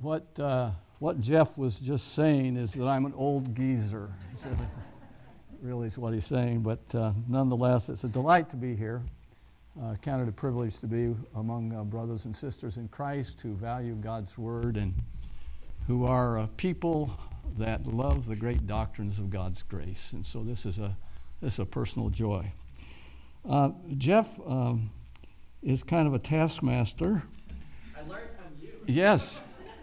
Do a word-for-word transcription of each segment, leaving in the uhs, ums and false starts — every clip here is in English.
what uh, what Jeff was just saying is that I'm an old geezer. Really is what he's saying, but uh, nonetheless, it's a delight to be here. Uh, counted a privilege to be among uh, brothers and sisters in Christ who value God's Word and who are a people that love the great doctrines of God's grace. And so this is a this is a personal joy. Uh, Jeff um, is kind of a taskmaster. I learned from you. Yes.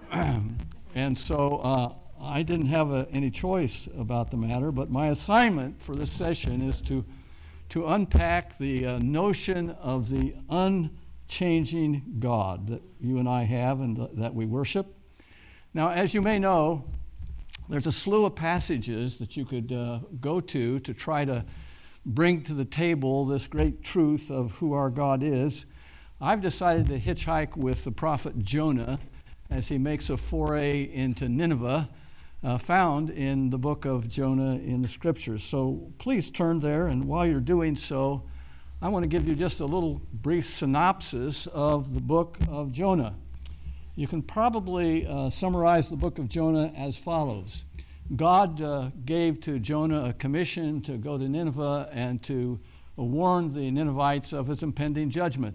And so uh, I didn't have a, any choice about the matter, but my assignment for this session is to to unpack the uh, notion of the unchanging God that you and I have and th- that we worship. Now, as you may know, there's a slew of passages that you could uh, go to to try to bring to the table this great truth of who our God is. I've decided to hitchhike with the prophet Jonah as he makes a foray into Nineveh, uh, found in the book of Jonah in the Scriptures. So please turn there, and while you're doing so, I want to give you just a little brief synopsis of the book of Jonah. You can probably uh, summarize the book of Jonah as follows. God uh, gave to Jonah a commission to go to Nineveh and to uh, warn the Ninevites of his impending judgment.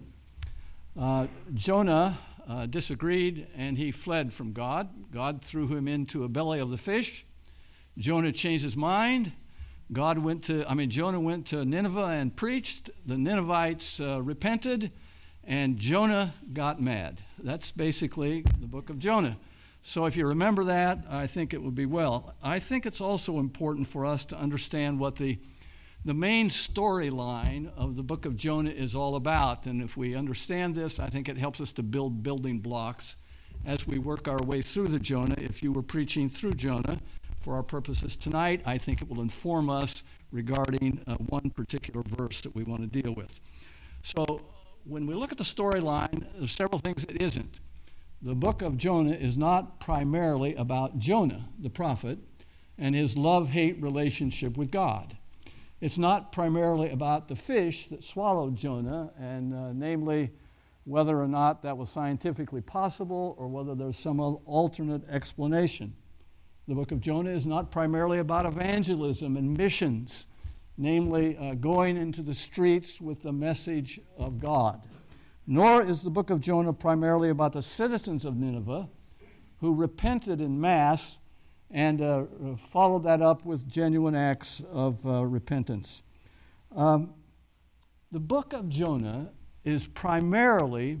Uh, Jonah uh, disagreed and he fled from God. God threw him into a belly of the fish. Jonah changed his mind. God went to, I mean, Jonah went to Nineveh and preached. The Ninevites uh, repented, and Jonah got mad. That's basically the book of Jonah. So if you remember that, I think it would be well. I think it's also important for us to understand what the the main storyline of the book of Jonah is all about. And if we understand this, I think it helps us to build building blocks as we work our way through the Jonah. If you were preaching through Jonah for our purposes tonight, I think it will inform us regarding uh, one particular verse that we want to deal with. So when we look at the storyline, there's several things it isn't. The book of Jonah is not primarily about Jonah, the prophet, and his love-hate relationship with God. It's not primarily about the fish that swallowed Jonah, and uh, namely whether or not that was scientifically possible or whether there's some alternate explanation. The book of Jonah is not primarily about evangelism and missions, namely uh, going into the streets with the message of God. Nor is the book of Jonah primarily about the citizens of Nineveh who repented in mass and uh, followed that up with genuine acts of uh, repentance. Um, the book of Jonah is primarily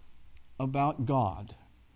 about God,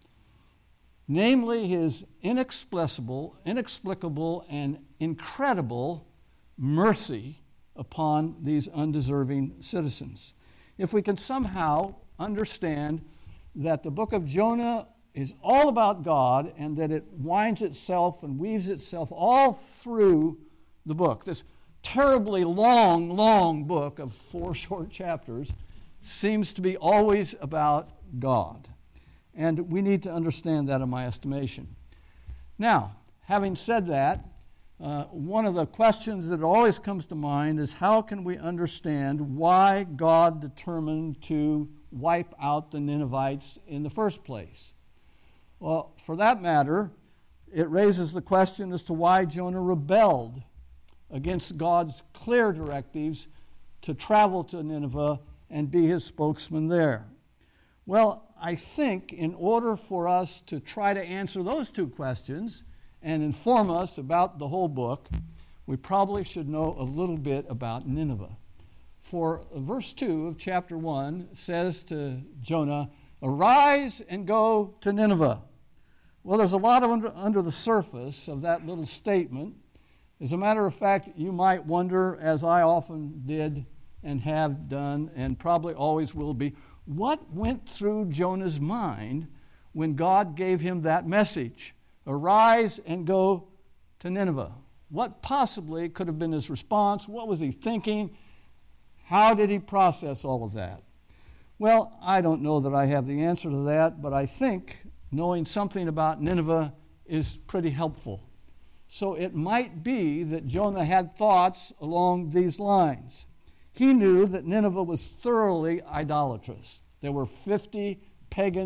namely his inexplicable, inexplicable, and incredible mercy upon these undeserving citizens. If we can somehow understand that the book of Jonah is all about God and that it winds itself and weaves itself all through the book, this terribly long, long book of four short chapters seems to be always about God. And we need to understand that in my estimation. Now, having said that, uh, one of the questions that always comes to mind is how can we understand why God determined to wipe out the Ninevites in the first place? Well, for that matter, it raises the question as to why Jonah rebelled against God's clear directives to travel to Nineveh and be his spokesman there. Well, I think in order for us to try to answer those two questions and inform us about the whole book, we probably should know a little bit about Nineveh. For verse two of chapter one says to Jonah, "Arise and go to Nineveh." Well, there's a lot of under, under the surface of that little statement. As a matter of fact, you might wonder, as I often did and have done and probably always will be, what went through Jonah's mind when God gave him that message? Arise and go to Nineveh. What possibly could have been his response? What was he thinking? How did he process all of that? Well, I don't know that I have the answer to that, but I think knowing something about Nineveh is pretty helpful. So it might be that Jonah had thoughts along these lines. He knew that Nineveh was thoroughly idolatrous. There were fifty pagan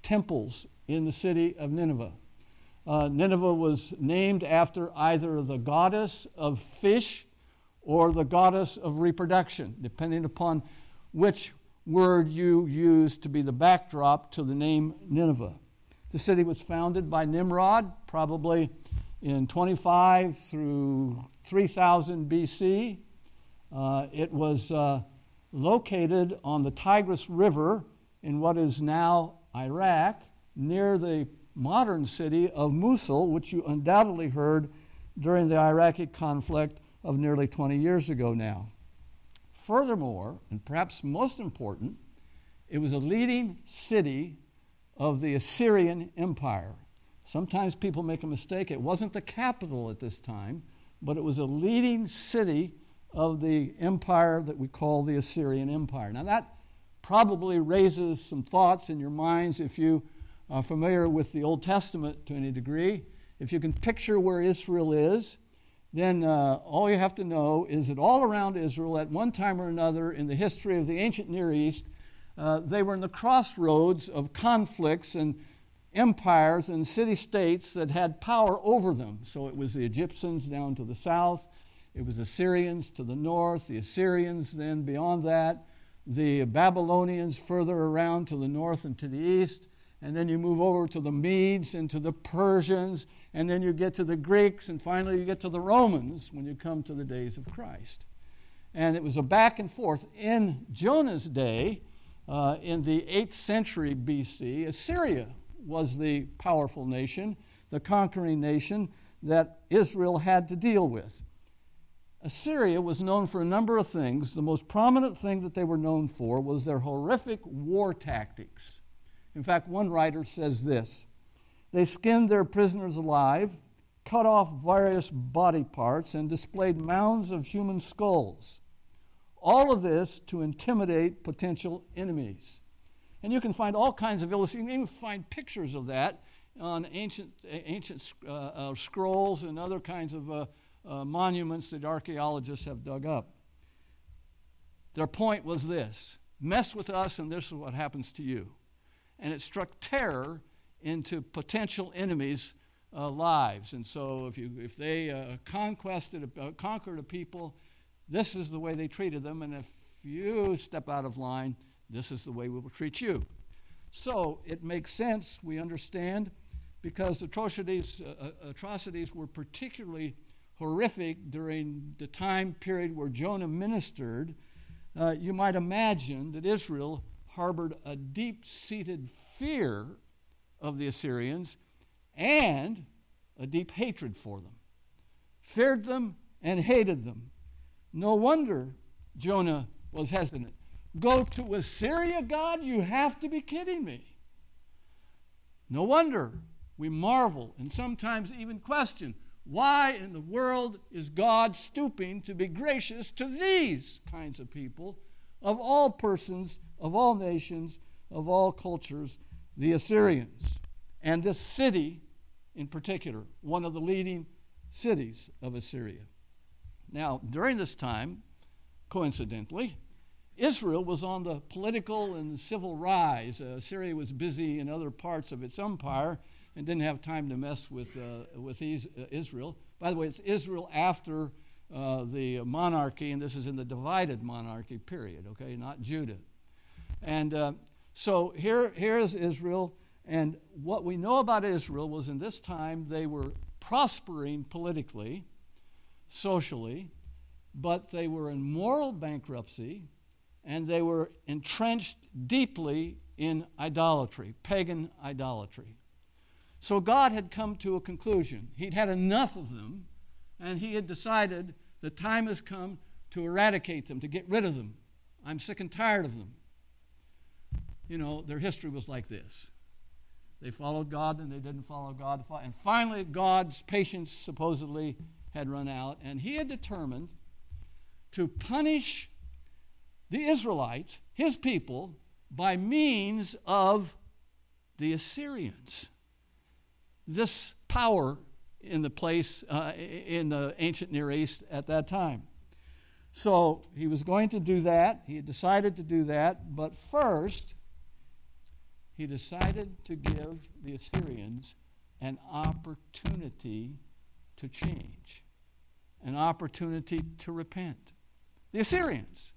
temples in the city of Nineveh. Uh, Nineveh was named after either the goddess of fish or the goddess of reproduction, depending upon which word you use to be the backdrop to the name Nineveh. The city was founded by Nimrod, probably in twenty-five through three thousand B C. Uh, it was uh, located on the Tigris River in what is now Iraq, near the modern city of Mosul, which you undoubtedly heard during the Iraqi conflict of nearly twenty years ago now. Furthermore, and perhaps most important, it was a leading city of the Assyrian Empire. Sometimes people make a mistake. It wasn't the capital at this time, but it was a leading city of the empire that we call the Assyrian Empire. Now that probably raises some thoughts in your minds if you are familiar with the Old Testament to any degree. If you can picture where Israel is, then uh, all you have to know is that all around Israel, at one time or another in the history of the ancient Near East, uh, they were in the crossroads of conflicts and empires and city-states that had power over them. So it was the Egyptians down to the south, it was the Syrians to the north, the Assyrians then beyond that, the Babylonians further around to the north and to the east, and then you move over to the Medes and to the Persians, and then you get to the Greeks, and finally you get to the Romans when you come to the days of Christ. And it was a back and forth. In Jonah's day, uh, in the eighth century B C, Assyria was the powerful nation, the conquering nation that Israel had to deal with. Assyria was known for a number of things. The most prominent thing that they were known for was their horrific war tactics. In fact, one writer says this: they skinned their prisoners alive, cut off various body parts, and displayed mounds of human skulls. All of this to intimidate potential enemies. And you can find all kinds of illustrations. You can even find pictures of that on ancient, ancient uh, uh, scrolls and other kinds of uh, uh, monuments that archaeologists have dug up. Their point was this: mess with us and this is what happens to you. And it struck terror into potential enemies' uh, lives. And so if you if they uh, conquested, uh, conquered a people, this is the way they treated them. And if you step out of line, this is the way we will treat you. So it makes sense, we understand, because atrocities, uh, atrocities were particularly horrific during the time period where Jonah ministered. Uh, you might imagine that Israel harbored a deep-seated fear of the Assyrians and a deep hatred for them. Feared them and hated them. No wonder Jonah was hesitant. Go to Assyria, God? You have to be kidding me. No wonder we marvel and sometimes even question, why in the world is God stooping to be gracious to these kinds of people, of all persons, of all nations, of all cultures, the Assyrians, and this city in particular, one of the leading cities of Assyria. Now, during this time, coincidentally, Israel was on the political and civil rise. Uh, Assyria was busy in other parts of its empire and didn't have time to mess with, uh, with these, uh, Israel. By the way, it's Israel after uh, the monarchy, and this is in the divided monarchy period, okay, not Judah. And uh, so here, here is Israel, and what we know about Israel was in this time they were prospering politically, socially, but they were in moral bankruptcy, and they were entrenched deeply in idolatry, pagan idolatry. So God had come to a conclusion. He'd had enough of them, and he had decided the time has come to eradicate them, to get rid of them. I'm sick and tired of them. You know, their history was like this. They followed God, and they didn't follow God. And finally, God's patience supposedly had run out, and he had determined to punish the Israelites, his people, by means of the Assyrians. This power in the place, uh, in the ancient Near East at that time. So he was going to do that. He had decided to do that. But first, he decided to give the Assyrians an opportunity to change, an opportunity to repent. The Assyrians.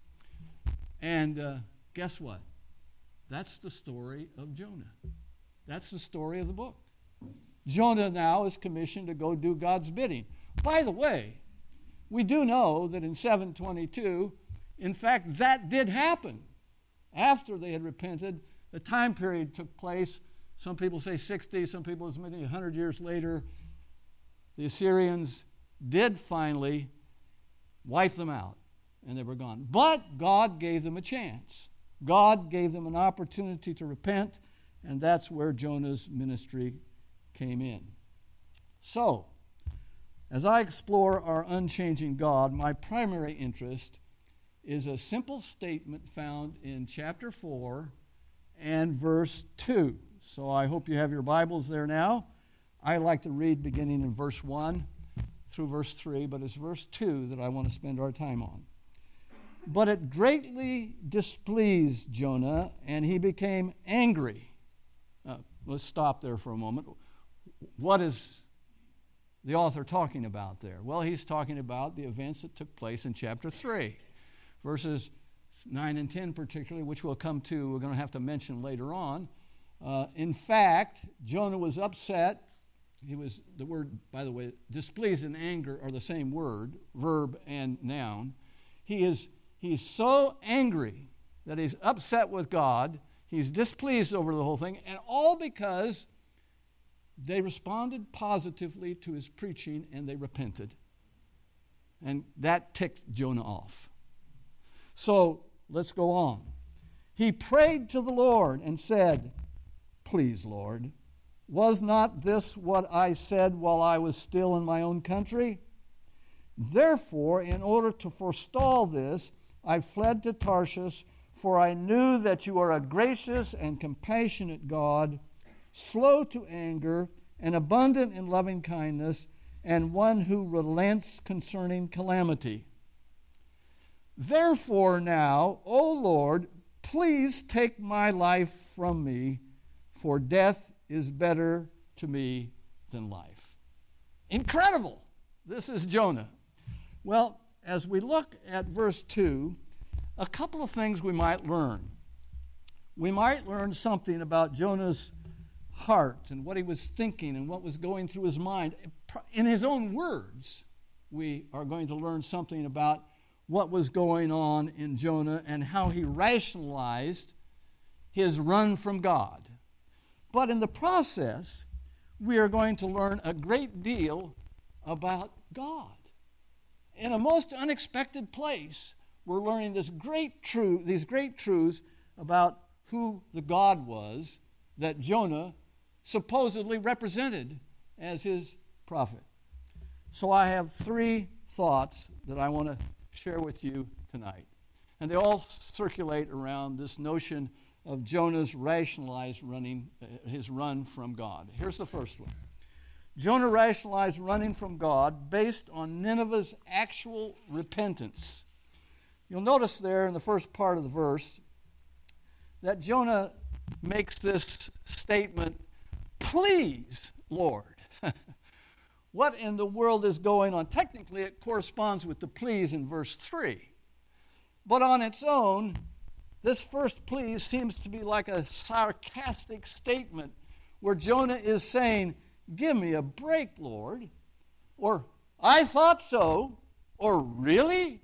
And uh, guess what? That's the story of Jonah. That's the story of the book. Jonah now is commissioned to go do God's bidding. By the way, we do know that in seven twenty-two, in fact, that did happen. After they had repented, the time period took place. Some people say sixty, some people say maybe one hundred years later. The Assyrians did finally wipe them out, and they were gone. But God gave them a chance. God gave them an opportunity to repent, and that's where Jonah's ministry came in. So, as I explore our unchanging God, my primary interest is a simple statement found in chapter four and verse two. So I hope you have your Bibles there now. I like to read beginning in verse one through verse three, but it's verse two that I want to spend our time on. But it greatly displeased Jonah, and he became angry. Uh, let's stop there for a moment. What is the author talking about there? Well, he's talking about the events that took place in chapter three, verses nine and ten particularly, which we'll come to, we're going to have to mention later on. Uh, in fact, Jonah was upset. He was, the word, by the way, displeased and anger are the same word, verb and noun. He is He's so angry that he's upset with God. He's displeased over the whole thing, and all because they responded positively to his preaching and they repented. And that ticked Jonah off. So let's go on. He prayed to the Lord and said, "Please, Lord, was not this what I said while I was still in my own country? Therefore, in order to forestall this, I fled to Tarshish, for I knew that you are a gracious and compassionate God, slow to anger and abundant in loving kindness, and one who relents concerning calamity. Therefore now, O Lord, please take my life from me, for death is better to me than life." Incredible! This is Jonah. Well, as we look at verse two, a couple of things we might learn. We might learn something about Jonah's heart and what he was thinking and what was going through his mind. In his own words, we are going to learn something about what was going on in Jonah and how he rationalized his run from God. But in the process, we are going to learn a great deal about God. In a most unexpected place, we're learning this great truth, these great truths about who the God was that Jonah supposedly represented as his prophet. So I have three thoughts that I want to share with you tonight. And they all circulate around this notion of Jonah's rationalized running, uh, his run from God. Here's the first one. Jonah rationalized running from God based on Nineveh's actual repentance. You'll notice there in the first part of the verse that Jonah makes this statement, "Please, Lord." What in the world is going on? Technically, it corresponds with the please in verse three. But on its own, this first please seems to be like a sarcastic statement where Jonah is saying, "Give me a break, Lord," or "I thought so," or "Really?"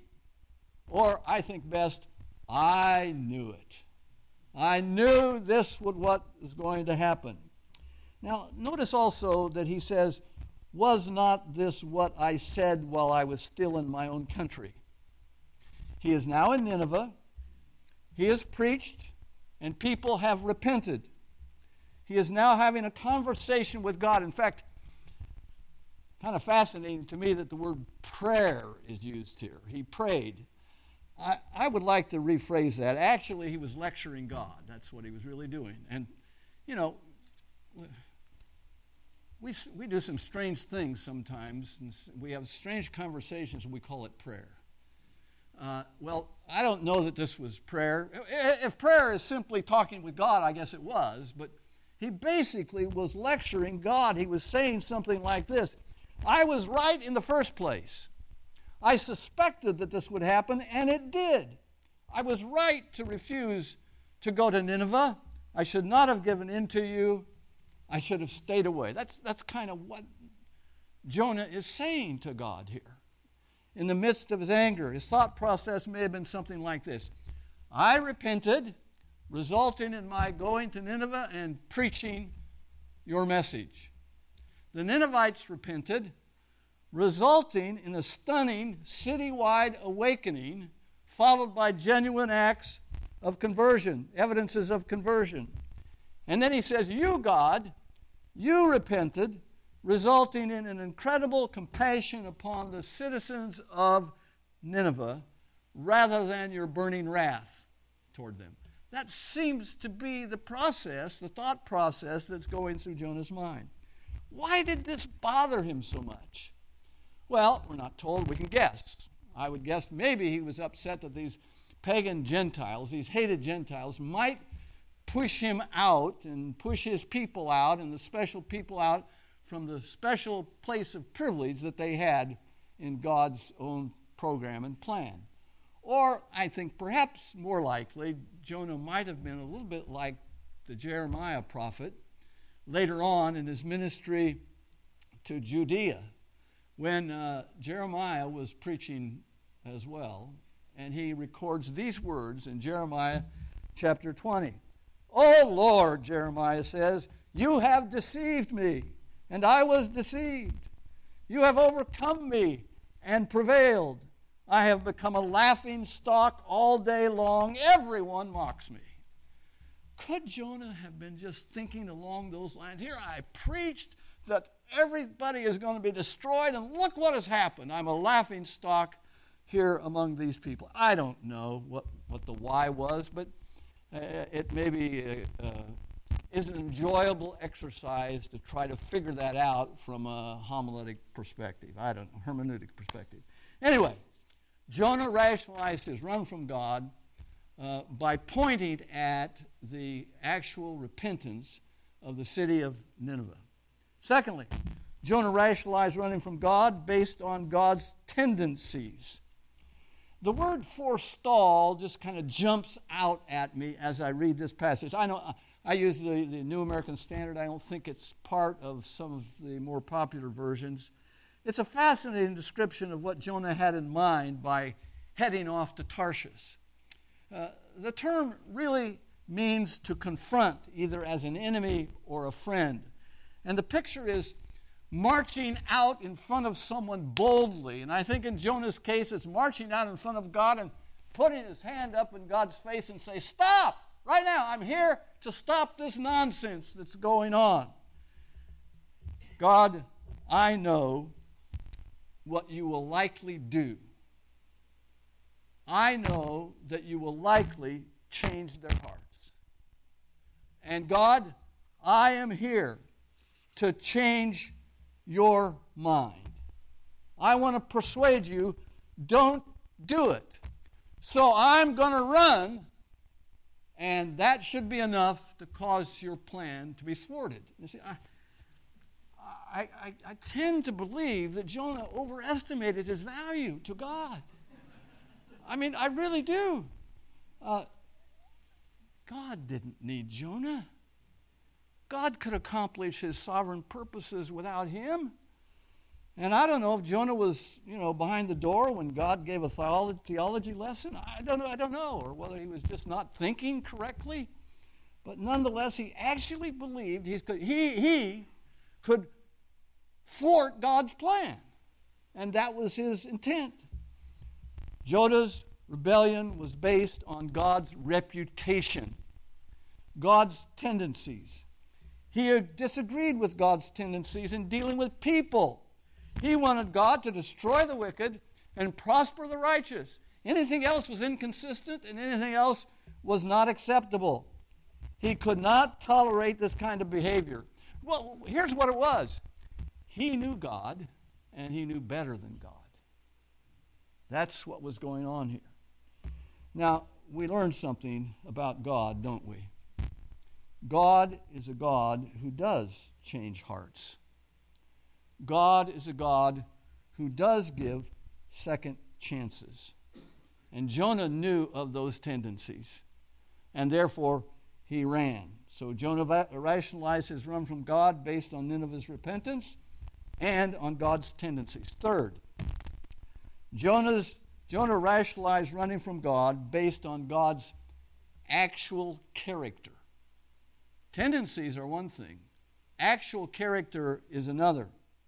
Or I think best, "I knew it. I knew this was what was going to happen." Now, notice also that he says, "Was not this what I said while I was still in my own country?" He is now in Nineveh. He has preached, and people have repented. He is now having a conversation with God. In fact, kind of fascinating to me that the word prayer is used here. He prayed. I, I would like to rephrase that. Actually, he was lecturing God. That's what he was really doing. And, you know, we, we do some strange things sometimes. And we have strange conversations, and we call it prayer. Uh, well, I don't know that this was prayer. If prayer is simply talking with God, I guess it was, but he basically was lecturing God. He was saying something like this: I was right in the first place. I suspected that this would happen, and it did. I was right to refuse to go to Nineveh. I should not have given in to you. I should have stayed away. That's, that's kind of what Jonah is saying to God here. In the midst of his anger, his thought process may have been something like this: I repented, resulting in my going to Nineveh and preaching your message. The Ninevites repented, resulting in a stunning citywide awakening, followed by genuine acts of conversion, evidences of conversion. And then he says, you, God, you repented, resulting in an incredible compassion upon the citizens of Nineveh, rather than your burning wrath toward them. That seems to be the process, the thought process that's going through Jonah's mind. Why did this bother him so much? Well, we're not told. We can guess. I would guess maybe he was upset that these pagan Gentiles, these hated Gentiles, might push him out and push his people out and the special people out from the special place of privilege that they had in God's own program and plan. Or I think perhaps more likely, Jonah might have been a little bit like the Jeremiah prophet later on in his ministry to Judea, when uh, Jeremiah was preaching as well, and he records these words in Jeremiah chapter twenty. "O Lord," Jeremiah says, "you have deceived me, and I was deceived. You have overcome me and prevailed. I have become a laughing stock all day long. Everyone mocks me." Could Jonah have been just thinking along those lines? Here I preached that everybody is going to be destroyed, and look what has happened. I'm a laughing stock here among these people. I don't know what, what the why was, but uh, it maybe uh, uh, is an enjoyable exercise to try to figure that out from a homiletic perspective. I don't know, hermeneutic perspective. Anyway, Jonah rationalized his run from God uh, by pointing at the actual repentance of the city of Nineveh. Secondly, Jonah rationalized running from God based on God's tendencies. The word forestall just kind of jumps out at me as I read this passage. I know I use the, the New American Standard. I don't think it's part of some of the more popular versions. It's a fascinating description of what Jonah had in mind by heading off to Tarshish. Uh, the term really means to confront, either as an enemy or a friend. And the picture is marching out in front of someone boldly. And I think in Jonah's case, it's marching out in front of God and putting his hand up in God's face and say, "Stop! Right now, I'm here to stop this nonsense that's going on. God, I know what you will likely do. I know that you will likely change their hearts. And God, I am here to change your mind. I want to persuade you, don't do it. So I'm going to run, and that should be enough to cause your plan to be thwarted." You see, I, I, I, I tend to believe that Jonah overestimated his value to God. I mean, I really do. Uh, God didn't need Jonah. God could accomplish his sovereign purposes without him. And I don't know if Jonah was, you know, behind the door when God gave a theology, theology lesson. I don't know, I don't know, or whether he was just not thinking correctly. But nonetheless, he actually believed he could, he, he could thwart God's plan. And that was his intent. Jonah's rebellion was based on God's reputation, God's tendencies. He had disagreed with God's tendencies in dealing with people. He wanted God to destroy the wicked and prosper the righteous. Anything else was inconsistent, and anything else was not acceptable. He could not tolerate this kind of behavior. Well, here's what it was. He knew God, and he knew better than God. That's what was going on here. Now, we learn something about God, don't we? God is a God who does change hearts. God is a God who does give second chances. And Jonah knew of those tendencies, and therefore he ran. So Jonah rationalized his run from God based on Nineveh's repentance and on God's tendencies. Third, Jonah's, Jonah rationalized running from God based on God's actual character. Tendencies are one thing. Actual character is another.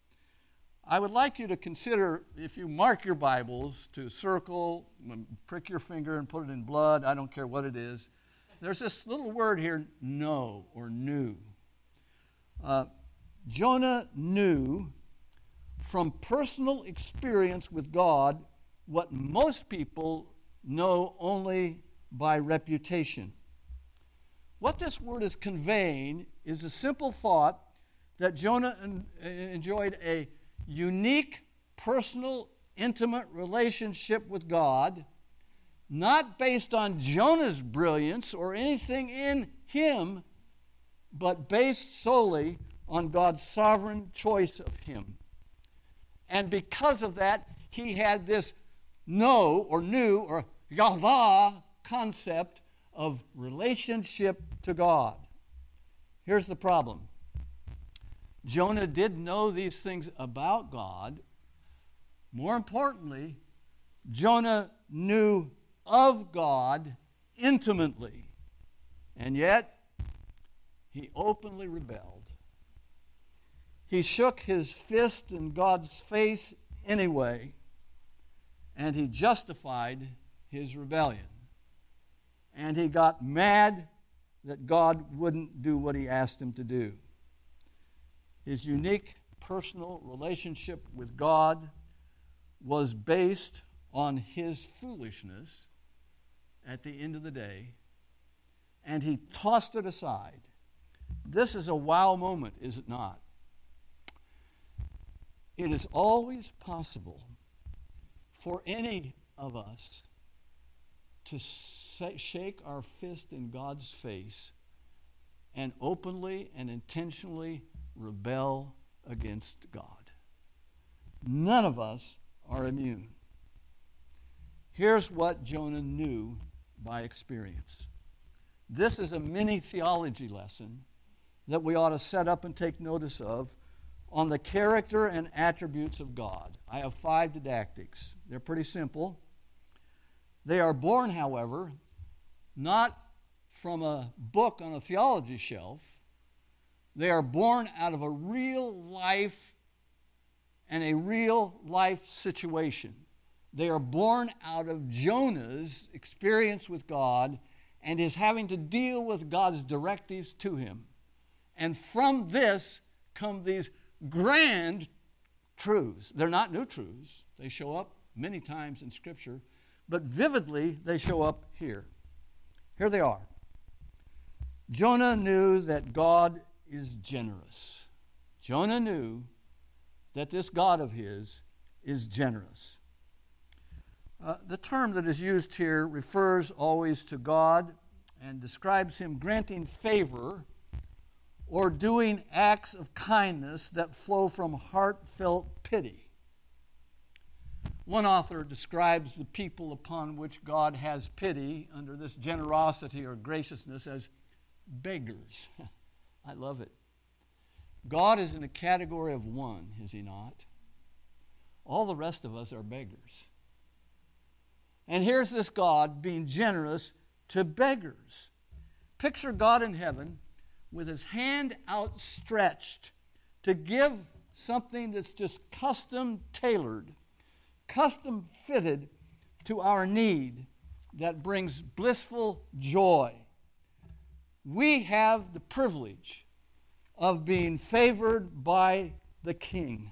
I would like you to consider, if you mark your Bibles, to circle, prick your finger and put it in blood, I don't care what it is. There's this little word here, know or knew. Uh, Jonah knew from personal experience with God what most people know only by reputation. What this word is conveying is a simple thought that Jonah en- enjoyed a unique, personal, intimate relationship with God, not based on Jonah's brilliance or anything in him, but based solely on God's sovereign choice of him. And because of that, he had this know or knew or Yahweh concept of relationship to God. Here's the problem. Jonah did know these things about God. More importantly, Jonah knew of God intimately. And yet, he openly rebelled. He shook his fist in God's face anyway, and he justified his rebellion. And he got mad that God wouldn't do what he asked him to do. His unique personal relationship with God was based on his foolishness at the end of the day, and he tossed it aside. This is a wow moment, is it not? It is always possible for any of us to say, shake our fist in God's face and openly and intentionally rebel against God. None of us are immune. Here's what Jonah knew by experience. This is a mini theology lesson that we ought to set up and take notice of on the character and attributes of God. I have five didactics. They're pretty simple. They are born, however, not from a book on a theology shelf. They are born out of a real life and a real life situation. They are born out of Jonah's experience with God and his having to deal with God's directives to him. And from this come these grand truths. They're not new truths. They show up many times in Scripture, but vividly they show up here. Here they are. Jonah knew that God is generous. Jonah knew that this God of his is generous. Uh, the term that is used here refers always to God and describes him granting favor or doing acts of kindness that flow from heartfelt pity. One author describes the people upon which God has pity under this generosity or graciousness as beggars. I love it. God is in a category of one, is he not? All the rest of us are beggars. And here's this God being generous to beggars. Picture God in heaven with his hand outstretched to give something that's just custom tailored, custom fitted to our need that brings blissful joy. We have the privilege of being favored by the King.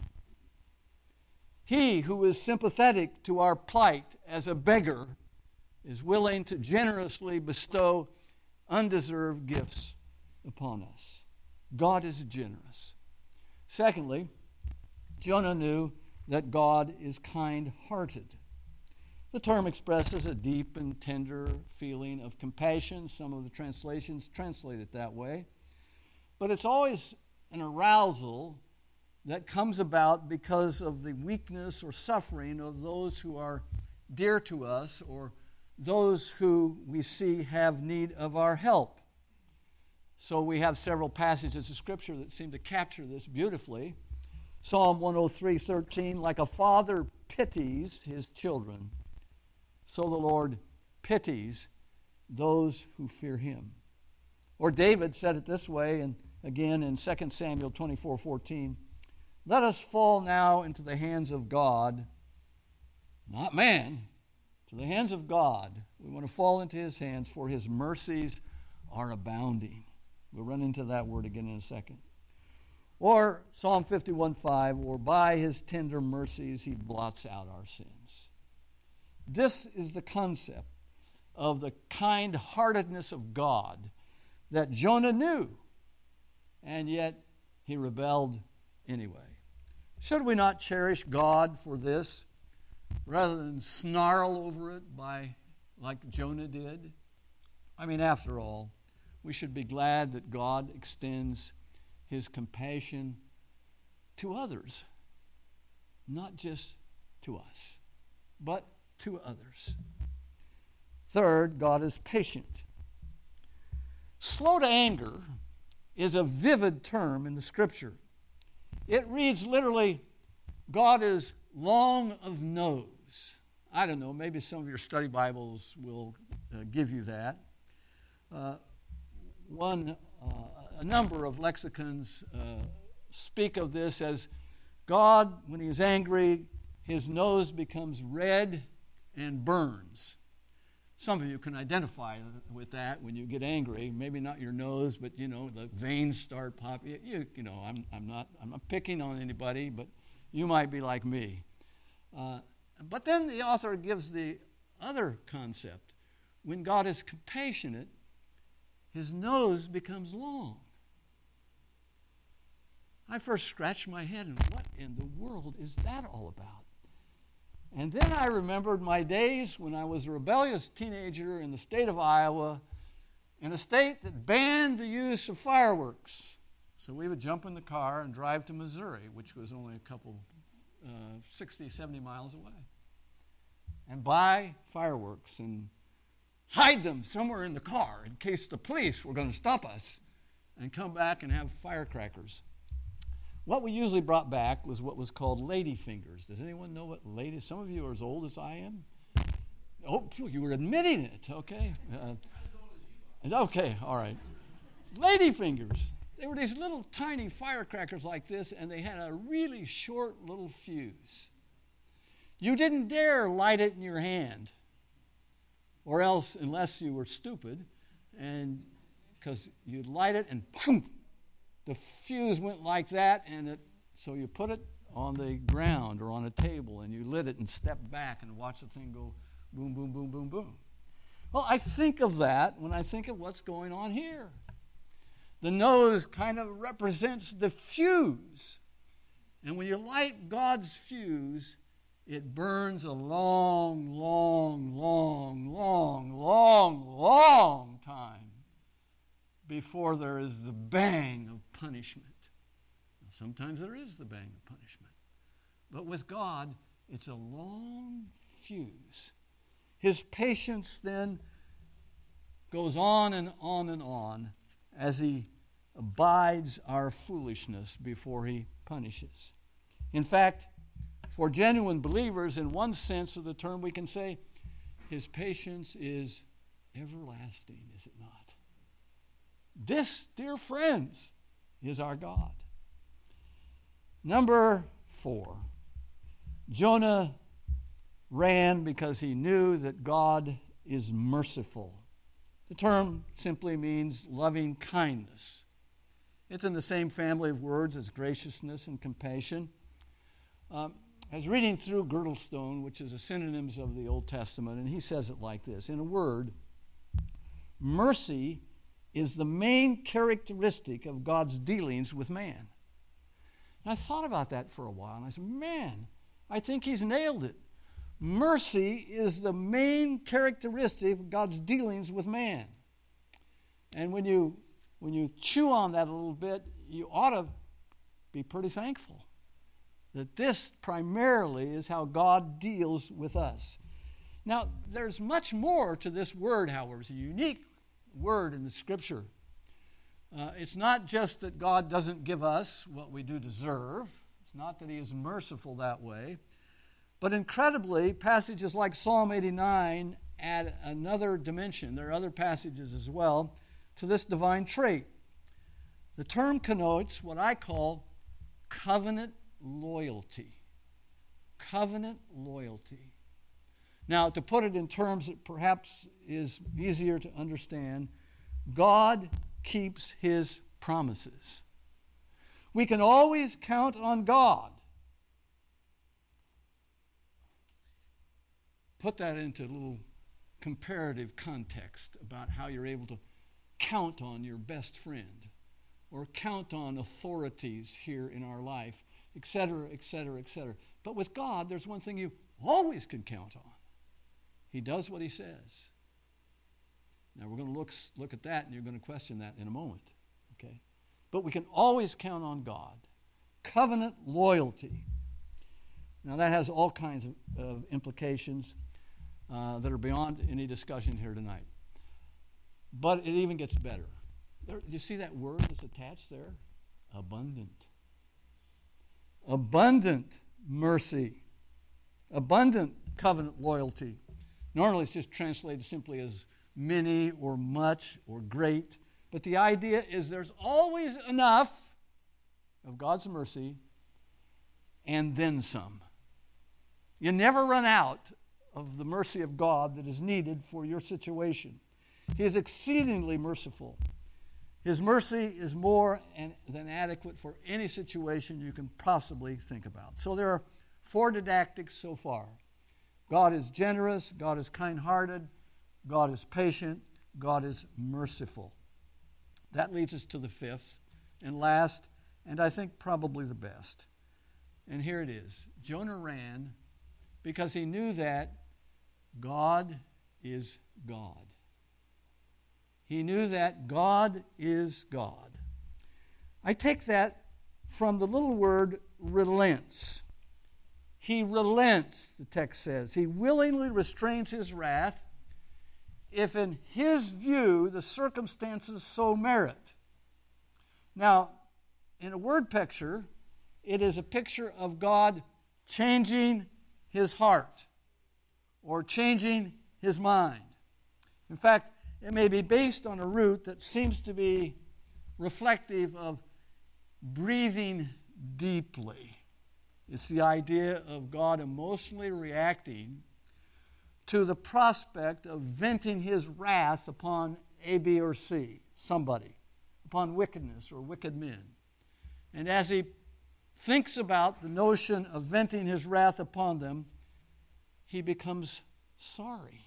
He who is sympathetic to our plight as a beggar is willing to generously bestow undeserved gifts upon us. God is generous. Secondly, Jonah knew that God is kind-hearted. The term expresses a deep and tender feeling of compassion. Some of the translations translate it that way. But it's always an arousal that comes about because of the weakness or suffering of those who are dear to us or those who we see have need of our help. So we have several passages of Scripture that seem to capture this beautifully. Psalm one oh three thirteen, like a father pities his children, so the Lord pities those who fear him. Or David said it this way, and again in Second Samuel twenty-four fourteen, let us fall now into the hands of God, not man, to the hands of God. We want to fall into his hands, for his mercies are abounding. We'll run into that word again in a second. Or Psalm fifty-one five, or by his tender mercies he blots out our sins. This is the concept of the kind-heartedness of God that Jonah knew, and yet he rebelled anyway. Should we not cherish God for this rather than snarl over it by like Jonah did? I mean, after all, we should be glad that God extends his compassion to others, not just to us, but to others. Third, God is patient. Slow to anger is a vivid term in the Scripture. It reads literally, God is long of nose. I don't know, maybe some of your study Bibles will uh, give you that. Uh, one, uh, a number of lexicons uh, speak of this as God, when he is angry, his nose becomes red and burns. Some of you can identify with that when you get angry. Maybe not your nose, but you know the veins start popping. You, you know, I'm, I'm not, I'm not picking on anybody, but you might be like me. Uh, but then the author gives the other concept. When God is compassionate, his nose becomes long. I first scratched my head, and what in the world is that all about? And then I remembered my days when I was a rebellious teenager in the state of Iowa, in a state that banned the use of fireworks. So we would jump in the car and drive to Missouri, which was only a couple, uh, sixty, seventy miles away, and buy fireworks and hide them somewhere in the car in case the police were going to stop us, and come back and have firecrackers. What we usually brought back was what was called lady fingers. Does anyone know what lady? Some of you are as old as I am. Oh, you were admitting it. Okay. Uh, okay, all right. Lady fingers. They were these little tiny firecrackers like this, and they had a really short little fuse. You didn't dare light it in your hand, or else, unless you were stupid, and because you'd light it and boom, the fuse went like that, and it, so you put it on the ground or on a table, and you lit it and stepped back and watched the thing go boom, boom, boom, boom, boom. Well, I think of that when I think of what's going on here. The nose kind of represents the fuse. And when you light God's fuse, it burns a long, long, long, long, long, long time before there is the bang of punishment. Now, sometimes there is the bang of punishment. But with God, it's a long fuse. His patience then goes on and on and on as he abides our foolishness before he punishes. In fact, for genuine believers, in one sense of the term, we can say his patience is everlasting, is it not? This, dear friends, is our God. Number four, Jonah ran because he knew that God is merciful. The term simply means loving kindness. It's in the same family of words as graciousness and compassion. Um, I was reading through Girdlestone, which is a synonyms of the Old Testament, and he says it like this. In a word, mercy is the main characteristic of God's dealings with man. And I thought about that for a while, and I said, man, I think he's nailed it. mercy is the main characteristic of God's dealings with man. And when you when you chew on that a little bit, you ought to be pretty thankful that this primarily is how God deals with us. Now, there's much more to this word, however. It's a unique word in the Scripture. Uh, it's not just that God doesn't give us what we do deserve. It's not that He is merciful that way. But incredibly, passages like Psalm eighty-nine add another dimension. There are other passages as well to this divine trait. The term connotes what I call covenant loyalty. Covenant loyalty. Now, to put it in terms that perhaps is easier to understand, God keeps His promises. We can always count on God. Put that into a little comparative context about how you're able to count on your best friend or count on authorities here in our life, et cetera, et cetera, et cetera. But with God, there's one thing you always can count on. He does what He says. Now, we're going to look, look at that, and you're going to question that in a moment. Okay? But we can always count on God. Covenant loyalty. Now, that has all kinds of, of implications uh, that are beyond any discussion here tonight. But it even gets better. There, you see that word that's attached there? Abundant. Abundant mercy. Abundant covenant loyalty. Normally it's just translated simply as many or much or great. But the idea is there's always enough of God's mercy and then some. You never run out of the mercy of God that is needed for your situation. He is exceedingly merciful. His mercy is more than adequate for any situation you can possibly think about. So there are four didactics so far. God is generous, God is kind-hearted, God is patient, God is merciful. That leads us to the fifth and last, and I think probably the best. And here it is. Jonah ran because he knew that God is God. He knew that God is God. I take that from the little word relents. He relents, the text says. He willingly restrains his wrath if in his view the circumstances so merit. Now, in a word picture, it is a picture of God changing His heart or changing His mind. In fact, it may be based on a root that seems to be reflective of breathing deeply. It's the idea of God emotionally reacting to the prospect of venting His wrath upon A, B, or C, somebody, upon wickedness or wicked men. And as He thinks about the notion of venting His wrath upon them, He becomes sorry.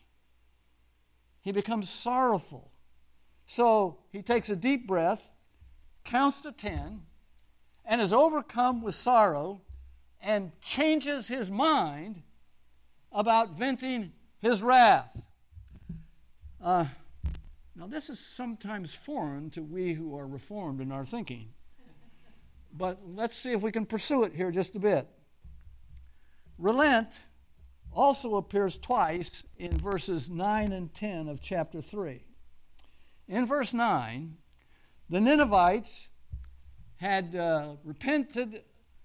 He becomes sorrowful. So He takes a deep breath, counts to ten, and is overcome with sorrow and changes his mind about venting his wrath. Uh, now, this is sometimes foreign to we who are reformed in our thinking. But let's see if we can pursue it here just a bit. Relent also appears twice in verses nine and ten of chapter three. In verse nine, the Ninevites had uh, repented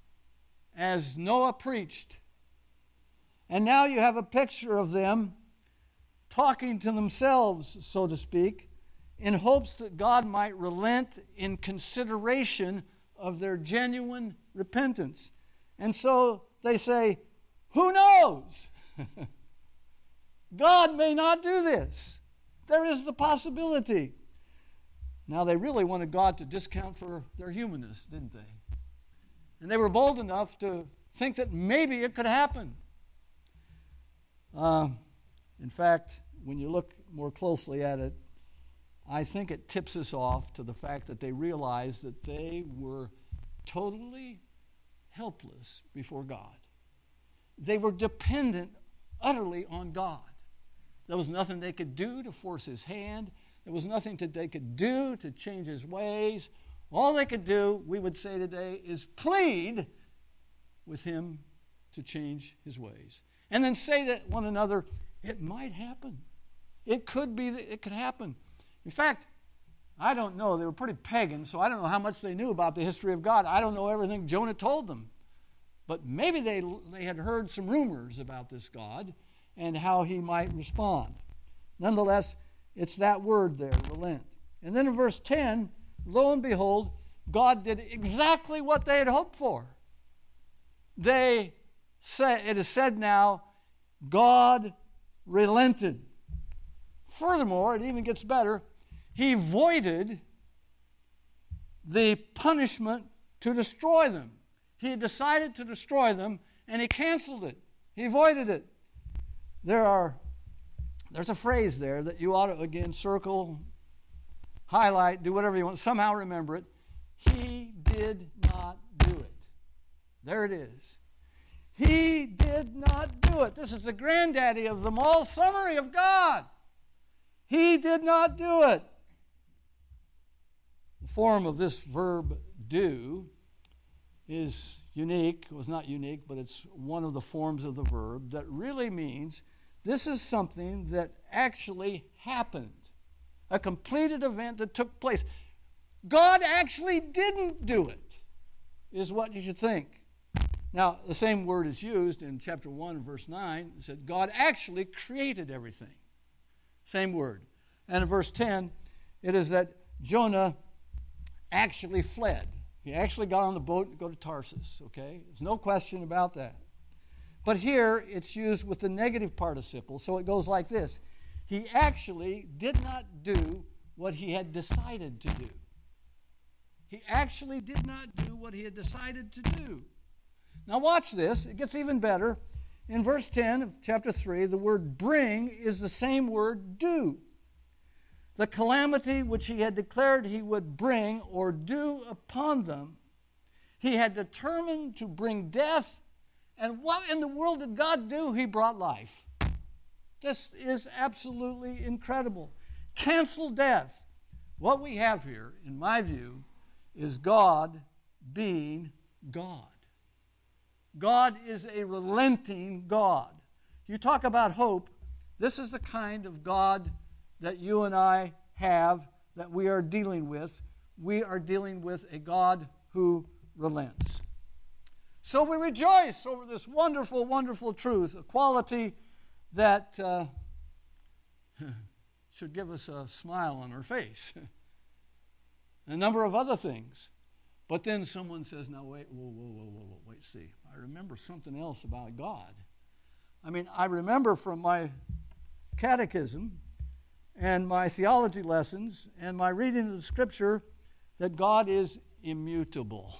as Noah preached. And now you have a picture of them talking to themselves, so to speak, in hopes that God might relent in consideration of their genuine repentance. And so they say, who knows? God may not do this. There is the possibility. Now, they really wanted God to discount for their humanness, didn't they? And they were bold enough to think that maybe it could happen. Uh, in fact, when you look more closely at it, I think it tips us off to the fact that they realized that they were totally helpless before God. They were dependent utterly on God. There was nothing they could do to force his hand. There was nothing that they could do to change his ways. All they could do, we would say today, is plead with him to change his ways. And then say to one another, it might happen. It could be, that it could happen. In fact, I don't know. They were pretty pagan, so I don't know how much they knew about the history of God. I don't know everything Jonah told them. But maybe they, they had heard some rumors about this God and how he might respond. Nonetheless, it's that word there, relent. And then in verse ten, lo and behold, God did exactly what they had hoped for. They say, it is said now, God relented. Furthermore, it even gets better. He voided the punishment to destroy them. He decided to destroy them, and he canceled it. He voided it. There are, there's a phrase there that you ought to, again, circle, highlight, do whatever you want, somehow remember it. He did not do it. There it is. He did not do it. This is the granddaddy of them all, summary of God. He did not do it. The form of this verb do is unique. It was not unique, but it's one of the forms of the verb that really means this is something that actually happened. A completed event that took place. God actually didn't do it, is what you should think. Now, the same word is used in chapter one, verse nine. It said, God actually created everything. Same word. And in verse ten, it is that Jonah actually fled. He actually got on the boat to go to Tarsus, okay? There's no question about that. But here, it's used with the negative participle, so it goes like this. He actually did not do what he had decided to do. He actually did not do what he had decided to do. Now watch this. It gets even better. In verse ten of chapter three, the word bring is the same word do. The calamity which he had declared he would bring or do upon them, he had determined to bring death. And what in the world did God do? He brought life. This is absolutely incredible. Cancel death. What we have here, in my view, is God being God. God is a relenting God. You talk about hope. This is the kind of God that you and I have, that we are dealing with. We are dealing with a God who relents. So we rejoice over this wonderful, wonderful truth, a quality that uh, should give us a smile on our face. A number of other things. But then someone says, now wait, whoa, whoa, whoa, whoa, whoa, wait, see. I remember something else about God. I mean, I remember from my catechism and my theology lessons and my reading of the Scripture that God is immutable.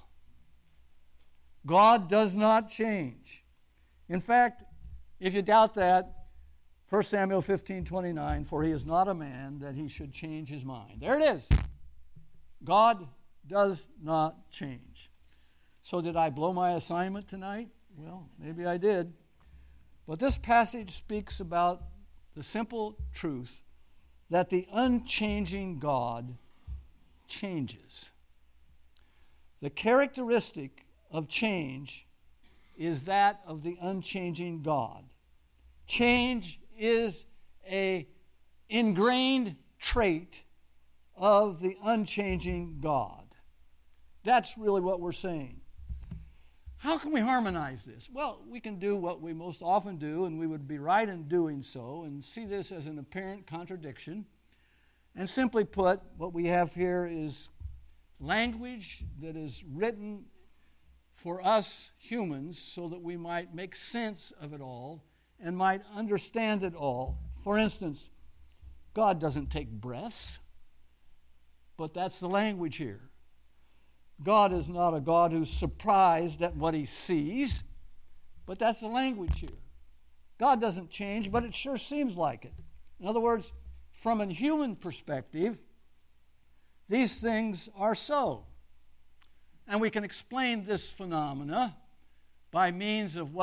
God does not change. In fact, if you doubt that, First Samuel fifteen twenty-nine, for he is not a man that he should change his mind. There it is. God does not change. So did I blow my assignment tonight? Well, maybe I did. But this passage speaks about the simple truth that the unchanging God changes. The characteristic of change is that of the unchanging God. Change is an ingrained trait of the unchanging God. That's really what we're saying. How can we harmonize this? Well, we can do what we most often do, and we would be right in doing so, and see this as an apparent contradiction. And simply put, what we have here is language that is written for us humans so that we might make sense of it all and might understand it all. For instance, God doesn't take breaths, but that's the language here. God is not a God who's surprised at what he sees, but that's the language here. God doesn't change, but it sure seems like it. In other words, from a human perspective, these things are so. And we can explain this phenomena by means of what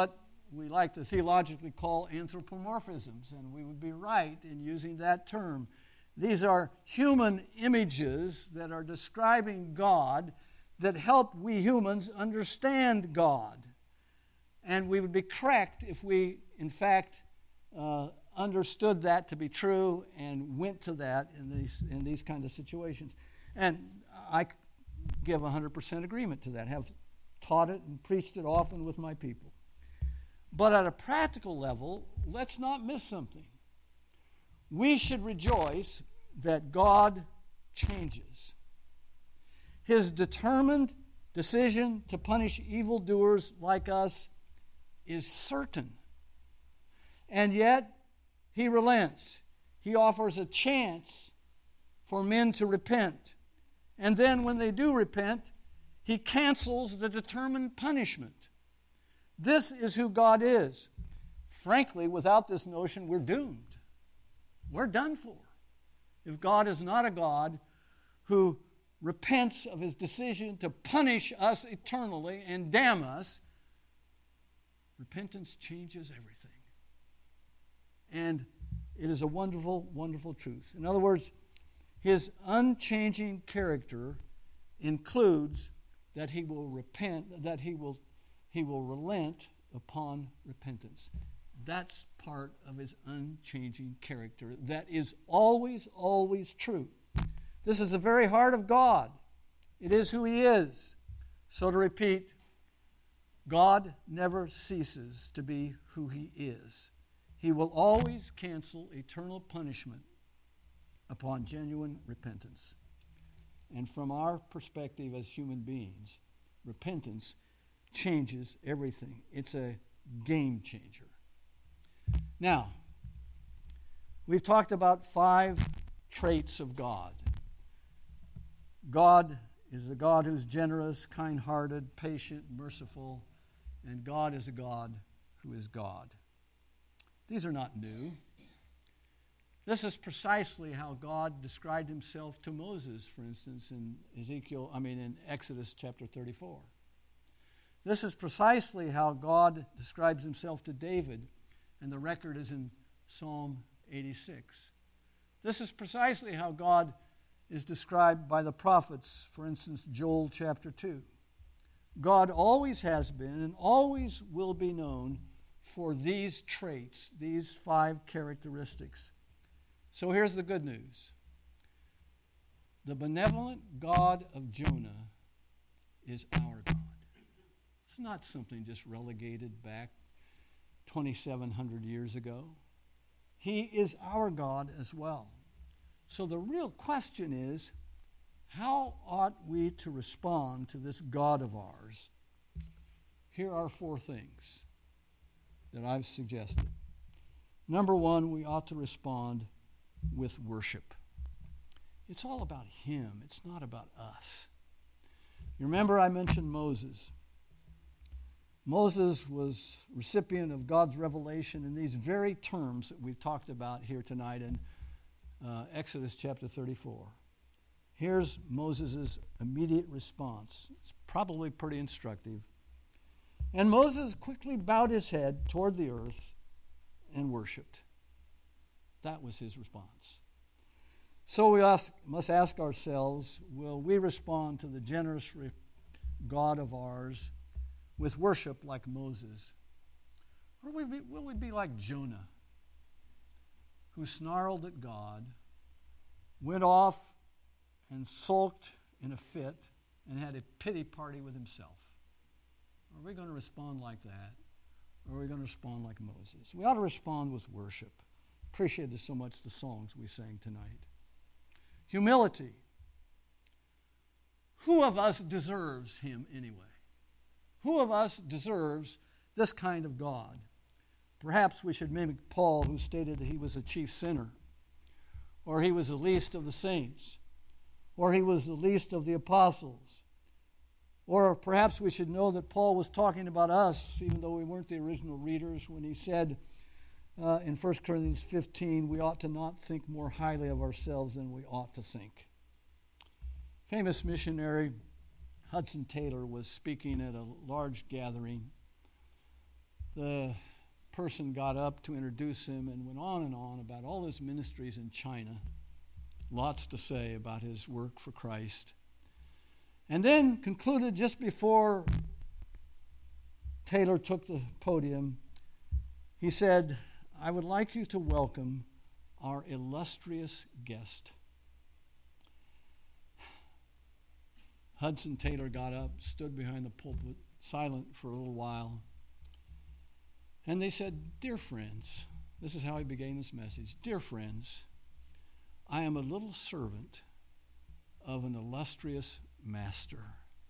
we like to theologically call anthropomorphisms, and we would be right in using that term. These are human images that are describing God that help we humans understand God. And we would be correct if we, in fact, uh, understood that to be true and went to that in these in these kinds of situations. And I give one hundred percent agreement to that, have taught it and preached it often with my people. But at a practical level, let's not miss something. We should rejoice that God changes. His determined decision to punish evildoers like us is certain. And yet, he relents. He offers a chance for men to repent. And then when they do repent, he cancels the determined punishment. This is who God is. Frankly, without this notion, we're doomed. We're done for. If God is not a God who repents of his decision to punish us eternally and damn us, repentance changes everything. And it is a wonderful, wonderful truth. In other words, his unchanging character includes that he will repent, that he will, he will relent upon repentance. That's part of his unchanging character. That is always, always true. This is the very heart of God. It is who he is. So to repeat, God never ceases to be who he is. He will always cancel eternal punishment upon genuine repentance. And from our perspective as human beings, repentance changes everything. It's a game changer. Now, we've talked about five traits of God. God is a God who's generous, kind-hearted, patient, merciful, and God is a God who is God. These are not new. This is precisely how God described himself to Moses, for instance, in Ezekiel, I mean in Exodus chapter thirty-four. This is precisely how God describes himself to David, and the record is in Psalm eighty-six. This is precisely how God is described by the prophets, for instance, Joel chapter two. God always has been and always will be known for these traits, these five characteristics. So here's the good news. The benevolent God of Jonah is our God. It's not something just relegated back twenty-seven hundred years ago. He is our God as well. So the real question is, how ought we to respond to this God of ours? Here are four things that I've suggested. Number one, we ought to respond with worship. It's all about him. It's not about us. You remember I mentioned Moses. Moses was recipient of God's revelation in these very terms that we've talked about here tonight in uh, Exodus chapter thirty-four. Here's Moses' immediate response. It's probably pretty instructive. And Moses quickly bowed his head toward the earth and worshiped. That was his response. So we ask, must ask ourselves, will we respond to the generous God of ours with worship like Moses? Or will we be, will we be like Jonah, who snarled at God, went off and sulked in a fit, and had a pity party with himself? Are we going to respond like that? Or are we going to respond like Moses? We ought to respond with worship. Appreciated so much the songs we sang tonight. Humility. Who of us deserves him anyway? Who of us deserves this kind of God? Perhaps we should mimic Paul, who stated that he was a chief sinner, or he was the least of the saints, or he was the least of the apostles. Or perhaps we should know that Paul was talking about us, even though we weren't the original readers, when he said uh, in First Corinthians fifteen, we ought to not think more highly of ourselves than we ought to think. Famous missionary Hudson Taylor was speaking at a large gathering. the person got up to introduce him and went on and on about all his ministries in China. Lots to say about his work for Christ. And then concluded just before Taylor took the podium, he said, "I would like you to welcome our illustrious guest." Hudson Taylor got up, stood behind the pulpit, silent for a little while. And they said, "Dear friends," this is how he began this message, "Dear friends, I am a little servant of an illustrious master."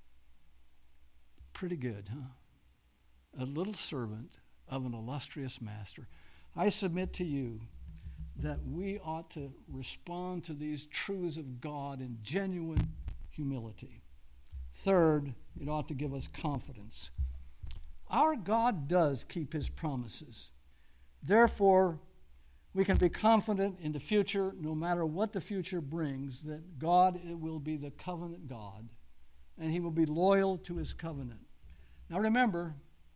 Pretty good, huh? A little servant of an illustrious master. I submit to you that we ought to respond to these truths of God in genuine humility. Third, it ought to give us confidence. Our God does keep his promises. Therefore, we can be confident in the future, no matter what the future brings, that God will be the covenant God, and he will be loyal to his covenant. Now remember,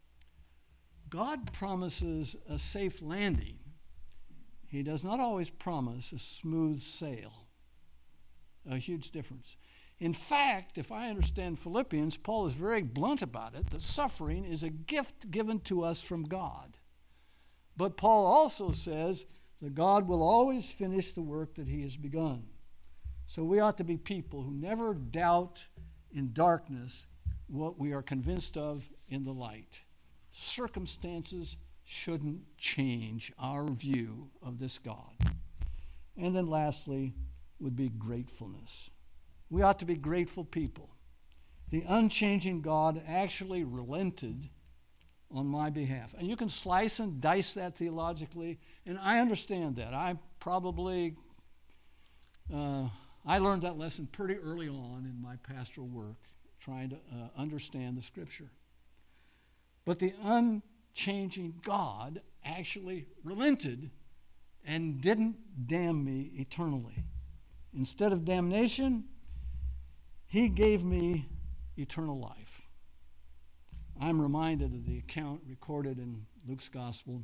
God promises a safe landing. He does not always promise a smooth sail. A huge difference. In fact, if I understand Philippians, Paul is very blunt about it, that suffering is a gift given to us from God. But Paul also says that God will always finish the work that he has begun. So we ought to be people who never doubt in darkness what we are convinced of in the light. Circumstances shouldn't change our view of this God. And then lastly would be gratefulness. We ought to be grateful people. The unchanging God actually relented on my behalf. And you can slice and dice that theologically, and I understand that. I probably, uh, I learned that lesson pretty early on in my pastoral work, trying to uh, understand the Scripture. But the unchanging God actually relented and didn't damn me eternally. Instead of damnation, he gave me eternal life. I'm reminded of the account recorded in Luke's Gospel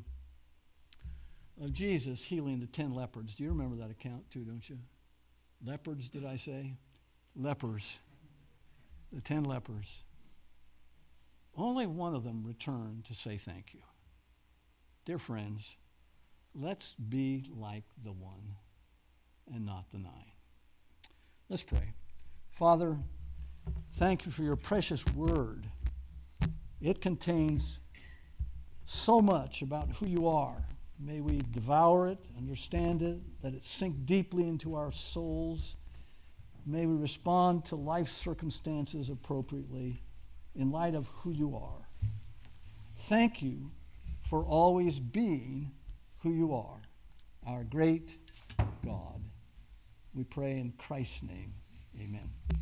of Jesus healing the ten lepers. Do you remember that account too, don't you? Leopards, did I say? Lepers. The ten lepers. Only one of them returned to say thank you. Dear friends, let's be like the one and not the nine. Let's pray. Father, thank you for your precious word. It contains so much about who you are. May we devour it, understand it, let it sink deeply into our souls. May we respond to life's circumstances appropriately in light of who you are. Thank you for always being who you are, our great God. We pray in Christ's name. Amen.